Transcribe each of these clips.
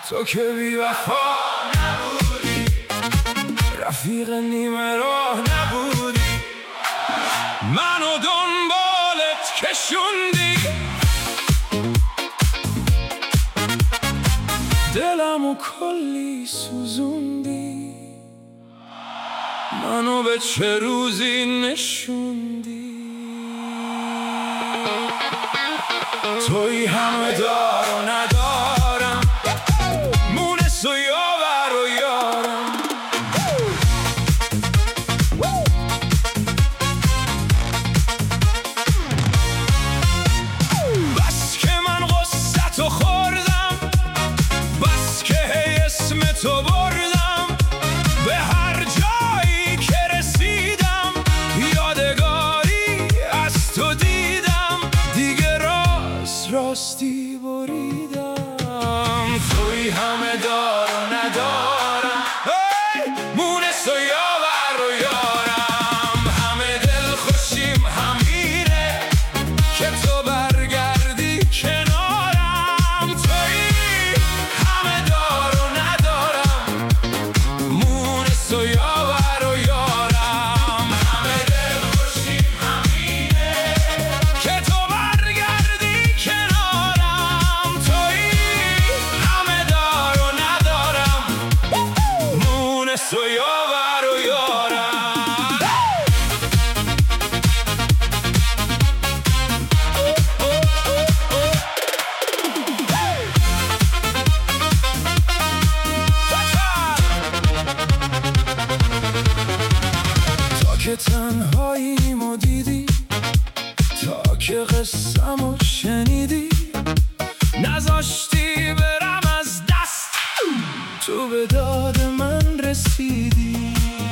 تو که بی وفا نبودی، رفیق نیمه راه نبودی، منو دنبالت کشوندی، دلمو کلی سوزوندی، منو به چه روزی نشوندی. توی همه دار و ندارم، مونس و یاور و یارم، بس که من غصتو خوردم، بس که هی اسم تو بردم، به هر جایی که رسیدم یادگاری از تو دیدم، دیگه راستی بریدم. توی همه دار و ندارم، مونس و یاور و یارم، همه دل خوشیم همینه که تو برگردی کنارم. توی همه دار و ندارم، مونس و یاور و یارم، همه دل خوشیم همینه که تو برگردی کنارم. توی همه دار و ندارم، مونس و یاور و یارم. تا که تنهاییمو دیدی، تا که قصه‌مو شنیدی، نذاشتی برم از دست، تو به داد من رسیدی.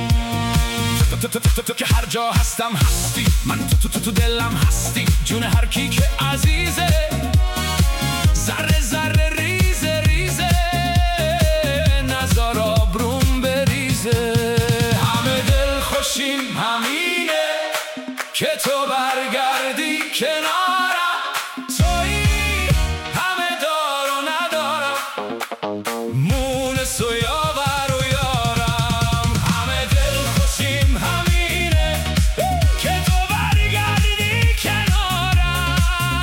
تو که هر جا هستم هستی، من تو دلم هستی، جون هر کی که عزیزه، ذره ذره ریزه ریزه، نذار آبروم بریزه. همه دل خوشیم همینه که تو برگردی کنارم. توی همه دار و ندارم، مونس و یاور و یارم، همه دل خوشیم همینه که تو برگردی کنارم.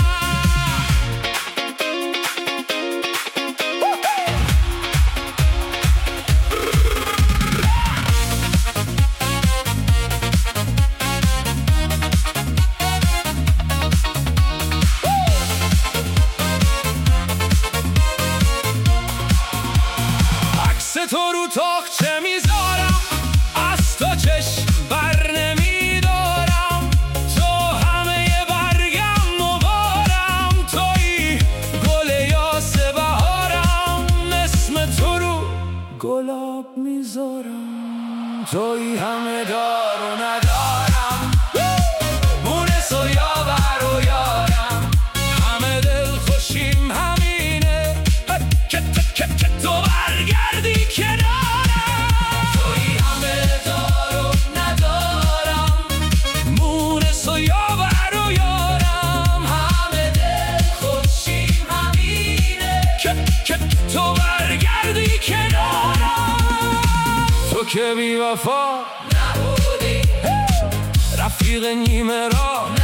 عکس تو رو تاقچه میذارم، از تو چشم بر نمیدارم، تو همه برگم و بارم، توی گل یاس بهارم، اسم تو رو گلاب میذارم. توی همه دار و ندارم، مونس و یاور و یارم، همه دل خوشیم همینه که تو برگردی کنارم. توی همه دار و ندارم، مونس و یاور و یارم، همه دل خوشیم همینه که تو برگردی کنارم. تو که بی وفا نبودی، رفیق نیمه راه